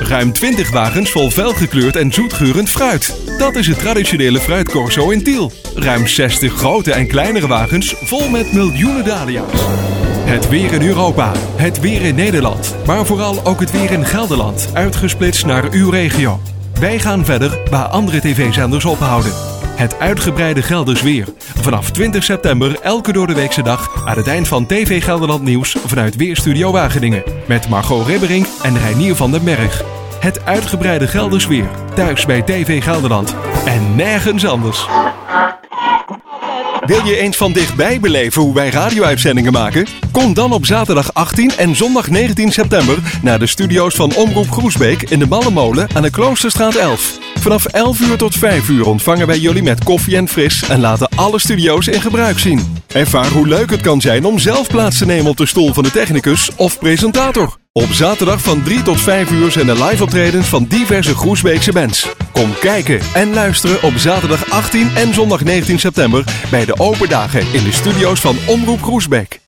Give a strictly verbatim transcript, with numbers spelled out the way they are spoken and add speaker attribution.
Speaker 1: Ruim twintig wagens vol felgekleurd en zoetgeurend fruit. Dat is het traditionele fruitcorso in Tiel. Ruim zestig grote en kleinere wagens vol met miljoenen dahlia's. Het weer in Europa, het weer in Nederland, maar vooral ook het weer in Gelderland, uitgesplitst naar uw regio. Wij gaan verder waar andere tv-zenders ophouden. Het uitgebreide Gelders weer. Vanaf twintig september elke doordeweekse dag aan het eind van T V Gelderland Nieuws vanuit Weerstudio Wageningen. Met Margot Ribberink en Reinier van den Berg. Het uitgebreide Gelders weer. Thuis bij T V Gelderland. En nergens anders. Wil je eens van dichtbij beleven hoe wij radio-uitzendingen maken? Kom dan op zaterdag achttien en zondag negentien september naar de studio's van Omroep Groesbeek in de Mallemolen aan de Kloosterstraat elf. Vanaf elf uur tot vijf uur ontvangen wij jullie met koffie en fris en laten alle studio's in gebruik zien. Ervaar hoe leuk het kan zijn om zelf plaats te nemen op de stoel van de technicus of presentator. Op zaterdag van drie tot vijf uur zijn er live optredens van diverse Groesbeekse bands. Kom kijken en luisteren op zaterdag achttien en zondag negentien september bij de open dagen in de studio's van Omroep Groesbeek.